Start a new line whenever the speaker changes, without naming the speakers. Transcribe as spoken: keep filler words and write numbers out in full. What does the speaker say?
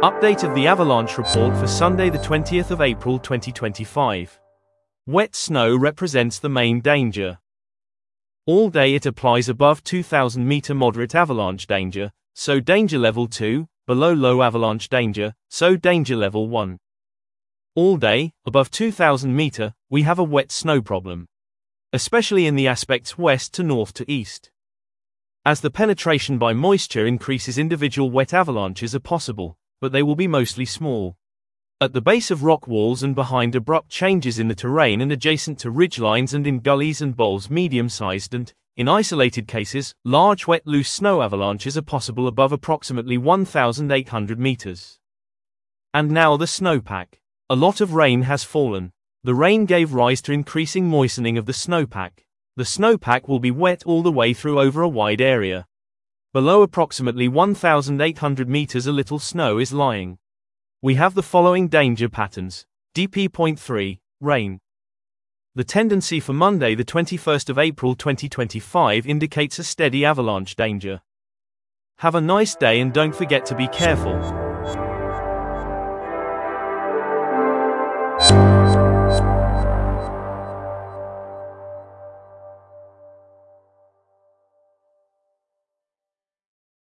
Update of the avalanche report for Sunday the twentieth of April twenty twenty-five. Wet snow represents the main danger. All day it applies above two thousand meter moderate avalanche danger, so danger level two, below low avalanche danger, so danger level one. All day, above two thousand meter, we have a wet snow problem. Especially in the aspects west to north to east. As the penetration by moisture increases, individual wet avalanches are possible, but they will be mostly small. At the base of rock walls and behind abrupt changes in the terrain and adjacent to ridgelines and in gullies and bowls, medium-sized and, in isolated cases, large wet loose snow avalanches are possible above approximately one thousand eight hundred meters. And now the snowpack. A lot of rain has fallen. The rain gave rise to increasing moistening of the snowpack. The snowpack will be wet all the way through over a wide area. Below approximately one thousand eight hundred meters a little snow is lying. We have the following danger patterns. D P point three, rain. The tendency for Monday the twenty-first of April twenty twenty-five indicates a steady avalanche danger. Have a nice day and don't forget to be careful.